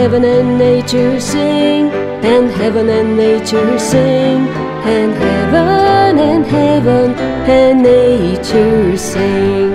heaven and nature sing, and heaven and nature sing, and heaven and nature sing.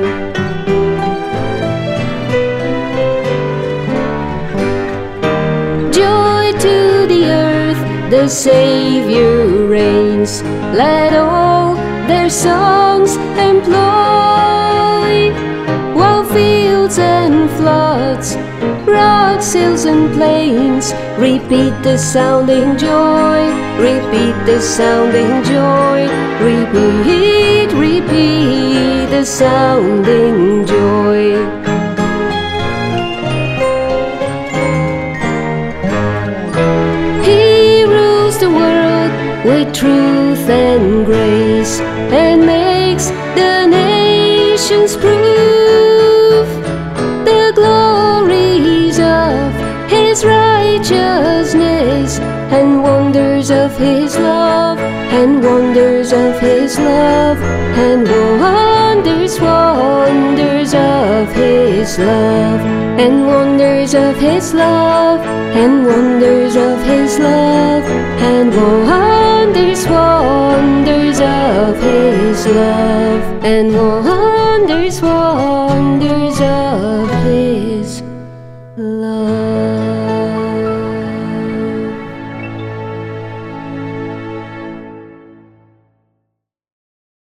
Joy to the earth, the Savior reigns. Let all their songs employ, while fields and floods, rocks, hills and plains repeat the sounding joy, repeat the sounding joy, repeat, repeat the sounding joy. He rules the world with truth and grace, and makes the nations prove the glories of His righteousness, and wonders of His love, and wonders of His love, and wonders, wonders of His love, and wonders of His love, and wonders of His love, and wonders, wonders of His love, and wonders, wonders